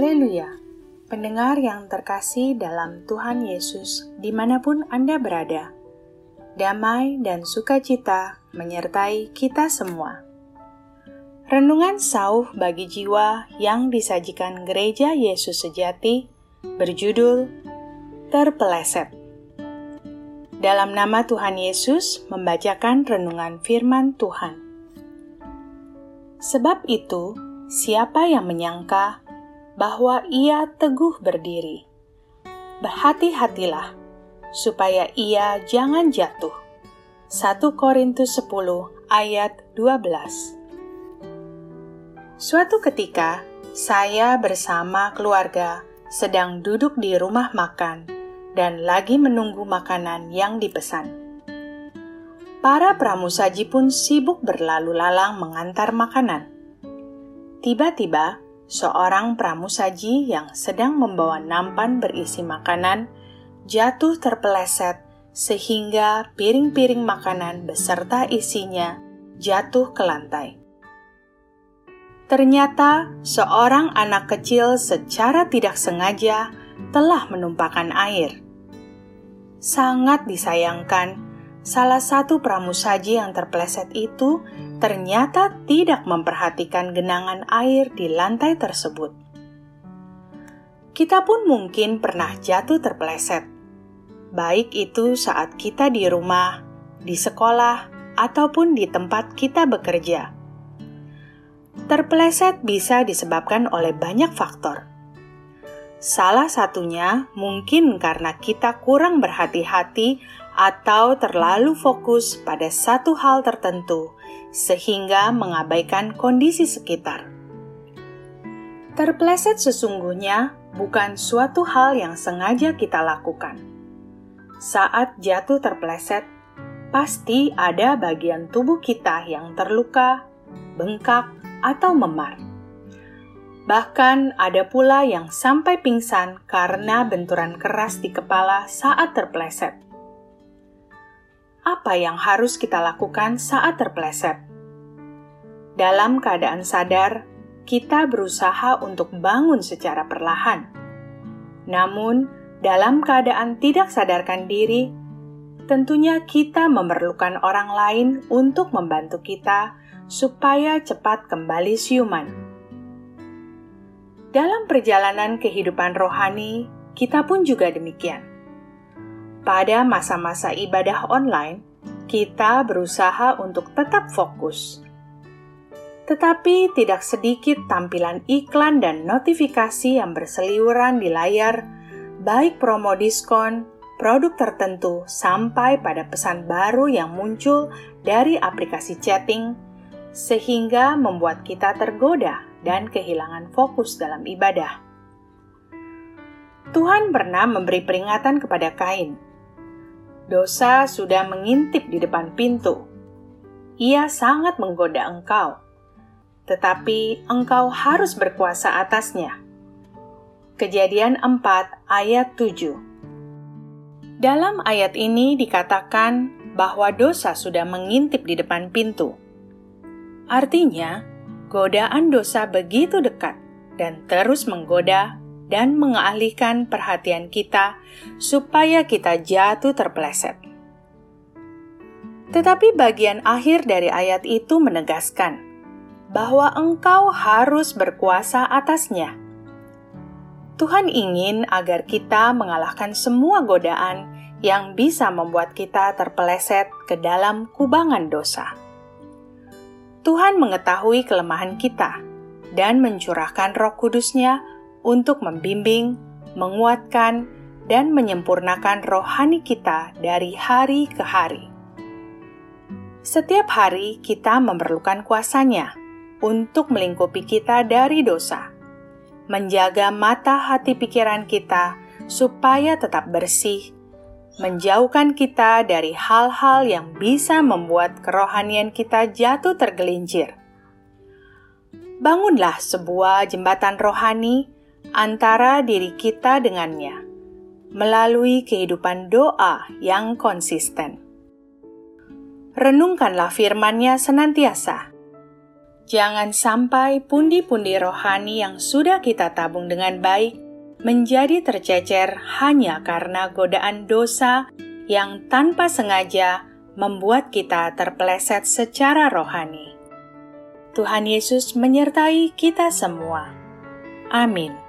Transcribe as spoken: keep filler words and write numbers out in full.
Haleluya! Pendengar yang terkasih dalam Tuhan Yesus, dimanapun Anda berada, damai dan sukacita menyertai kita semua. Renungan sauh bagi jiwa yang disajikan Gereja Yesus Sejati berjudul Terpeleset. Dalam nama Tuhan Yesus membacakan renungan firman Tuhan. Sebab itu, siapa yang menyangka bahwa ia teguh berdiri? Berhati-hatilah, supaya ia jangan jatuh. satu Korintus sepuluh ayat dua belas. Suatu ketika, saya bersama keluarga sedang duduk di rumah makan dan lagi menunggu makanan yang dipesan. Para pramusaji pun sibuk berlalu lalang mengantar makanan. Tiba-tiba, seorang pramusaji yang sedang membawa nampan berisi makanan jatuh terpeleset sehingga piring-piring makanan beserta isinya jatuh ke lantai. Ternyata seorang anak kecil secara tidak sengaja telah menumpahkan air. Sangat disayangkan, salah satu pramusaji yang terpeleset itu ternyata tidak memperhatikan genangan air di lantai tersebut. Kita pun mungkin pernah jatuh terpeleset, baik itu saat kita di rumah, di sekolah, ataupun di tempat kita bekerja. Terpeleset bisa disebabkan oleh banyak faktor. Salah satunya mungkin karena kita kurang berhati-hati atau terlalu fokus pada satu hal tertentu, sehingga mengabaikan kondisi sekitar. Terpeleset sesungguhnya bukan suatu hal yang sengaja kita lakukan. Saat jatuh terpeleset, pasti ada bagian tubuh kita yang terluka, bengkak, atau memar. Bahkan ada pula yang sampai pingsan karena benturan keras di kepala saat terpeleset. Apa yang harus kita lakukan saat terpeleset? Dalam keadaan sadar, kita berusaha untuk bangun secara perlahan. Namun, dalam keadaan tidak sadarkan diri, tentunya kita memerlukan orang lain untuk membantu kita supaya cepat kembali siuman. Dalam perjalanan kehidupan rohani, kita pun juga demikian. Pada masa-masa ibadah online, kita berusaha untuk tetap fokus. Tetapi tidak sedikit tampilan iklan dan notifikasi yang berseliweran di layar, baik promo diskon, produk tertentu, sampai pada pesan baru yang muncul dari aplikasi chatting, sehingga membuat kita tergoda dan kehilangan fokus dalam ibadah. Tuhan pernah memberi peringatan kepada Kain. Dosa sudah mengintip di depan pintu. Ia sangat menggoda engkau, tetapi engkau harus berkuasa atasnya. Kejadian empat ayat tujuh. Dalam ayat ini dikatakan bahwa dosa sudah mengintip di depan pintu. Artinya, godaan dosa begitu dekat dan terus menggoda dan mengalihkan perhatian kita supaya kita jatuh terpeleset. Tetapi bagian akhir dari ayat itu menegaskan bahwa engkau harus berkuasa atasnya. Tuhan ingin agar kita mengalahkan semua godaan yang bisa membuat kita terpeleset ke dalam kubangan dosa. Tuhan mengetahui kelemahan kita dan mencurahkan Roh Kudus-Nya untuk membimbing, menguatkan, dan menyempurnakan rohani kita dari hari ke hari. Setiap hari kita memerlukan kuasa-Nya untuk melingkupi kita dari dosa, menjaga mata hati pikiran kita supaya tetap bersih, menjauhkan kita dari hal-hal yang bisa membuat kerohanian kita jatuh tergelincir. Bangunlah sebuah jembatan rohani antara diri kita dengannya, melalui kehidupan doa yang konsisten. Renungkanlah firman-Nya senantiasa. Jangan sampai pundi-pundi rohani yang sudah kita tabung dengan baik menjadi tercecer hanya karena godaan dosa yang tanpa sengaja membuat kita terpeleset secara rohani. Tuhan Yesus menyertai kita semua. Amin.